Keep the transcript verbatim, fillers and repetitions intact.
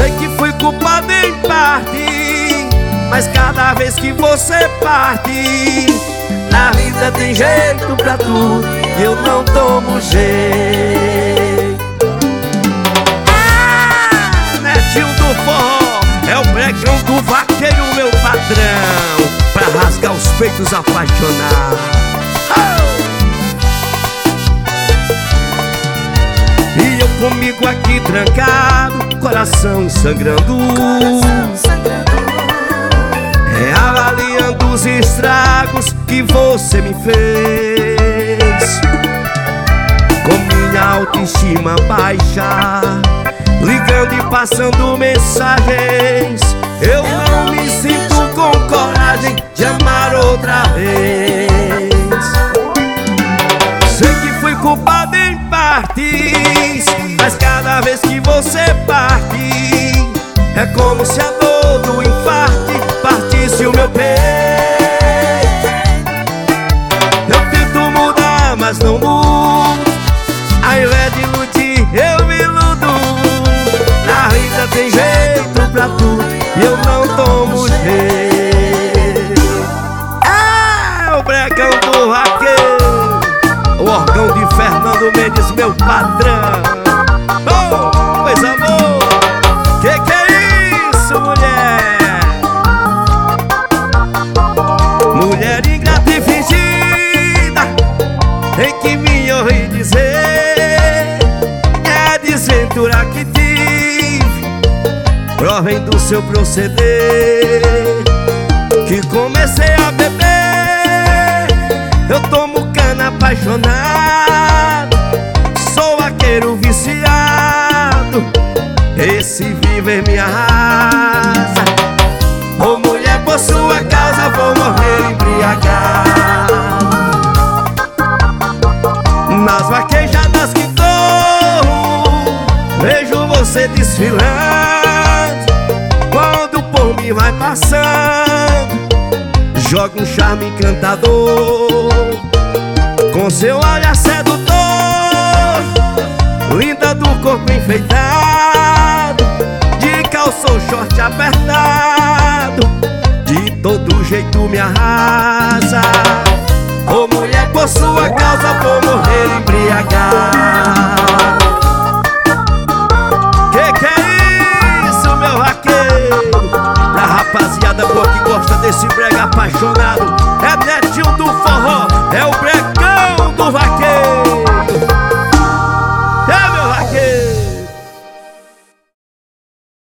Sei que fui culpado em parte, mas cada vez que você parte, na vida tem jeito pra tudo e eu não tomo jeito. Ah, Netinho do forró é o brecão do vaqueiro, meu patrão, pra rasgar os peitos apaixonados. Oh! E eu comigo aqui trancado, coração sangrando, coração sangrando. É avaliando os estragos que você me fez, com minha autoestima baixa, ligando e passando mensagens. Eu não me sinto com coragem de amar outra vez. Sei que fui culpado em partes, mas cada vez que você parte, é como se a dor do infarte partisse o meu peito. Eu tento mudar, mas não mudo. Ao invés de iludir, eu me iludo. Na vida tem jeito pra tudo e eu não tomo jeito. É o brecão do vaqueiro, o órgão de Fernando Mendes, meu patrão. Oh, coisa boa. Que que é isso, mulher? Mulher ingrata e fingida, tem que me ouvir dizer. É a desventura que tive, provem do seu proceder, que comecei a beber. Eu tomo cana apaixonado, sou vaqueiro viciado, esse viver me arrasa. Ô mulher, por sua causa vou morrer embriagado. Nas vaquejadas que corro, vejo você desfilando. Quando por mim vai passando, joga um charme encantador, com seu olhar sedutor, linda do corpo enfeitado, de calça ou short apertado, de todo jeito me arrasa. Ô mulher, por sua causa vou morrer embriagado.